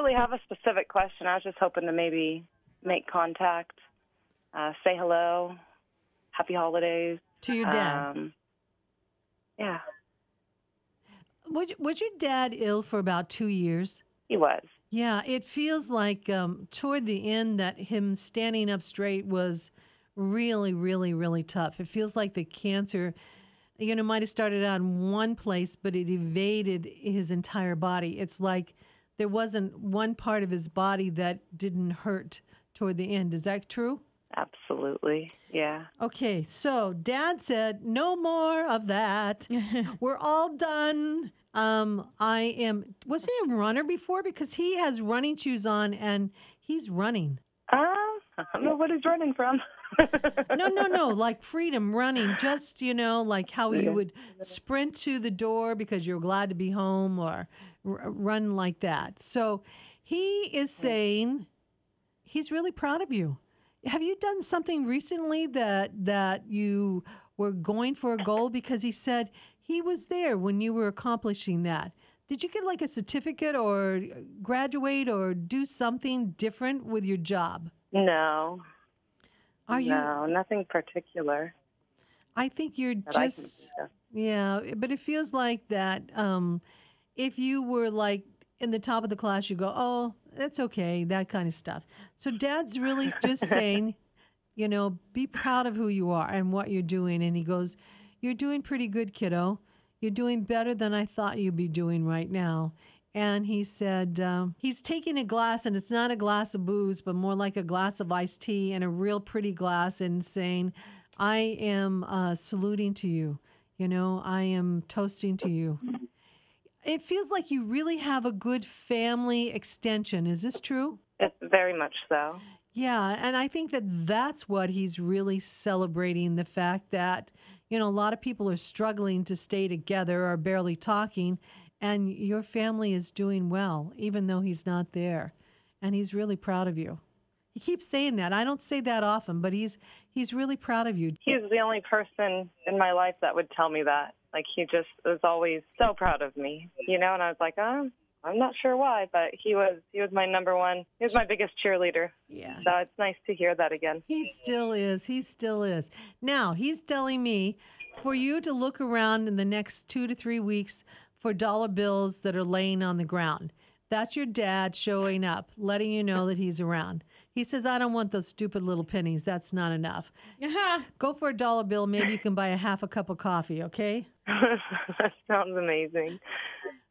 really have a specific question. I was just hoping to maybe make contact, say hello, happy holidays. To your dad. Yeah, Was your dad ill for about 2 years? he was. Yeah, it feels like toward the end that him standing up straight was really, really, really tough. It feels like the cancer, might have started out in one place, but it evaded his entire body. It's like there wasn't one part of his body that didn't hurt toward the end. Is that true? Absolutely, yeah. Okay, so Dad said, no more of that. We're all done. Was he a runner before? Because he has running shoes on and he's running. I don't know what he's running from. No, like freedom running, just, like how you would sprint to the door because you're glad to be home or run like that. So he is saying he's really proud of you. Have you done something recently that you were going for a goal? Because he said he was there when you were accomplishing that. Did you get like a certificate or graduate or do something different with your job? No. No, nothing particular. I think you're that I can just, think of. yeah, but it feels like that if you were like in the top of the class, you go, oh, that's okay, that kind of stuff. So Dad's really just saying, be proud of who you are and what you're doing. And he goes, you're doing pretty good, kiddo. You're doing better than I thought you'd be doing right now. And he said he's taking a glass, and it's not a glass of booze, but more like a glass of iced tea and a real pretty glass, and saying, I am saluting to you. I am toasting to you. It feels like you really have a good family extension. Is this true? It's very much so. Yeah, and I think that's what he's really celebrating, the fact that, a lot of people are struggling to stay together or barely talking, and your family is doing well, even though he's not there. And he's really proud of you. He keeps saying that. I don't say that often, but he's really proud of you. He's the only person in my life that would tell me that. Like, he just was always so proud of me, and I was like, I'm not sure why, but he was my number one. He was my biggest cheerleader. Yeah. So it's nice to hear that again. He still is. He still is. Now, he's telling me for you to look around in the next 2 to 3 weeks for dollar bills that are laying on the ground. That's your dad showing up, letting you know that he's around. He says, I don't want those stupid little pennies. That's not enough. Go for a dollar bill. Maybe you can buy a half a cup of coffee, okay? That sounds amazing.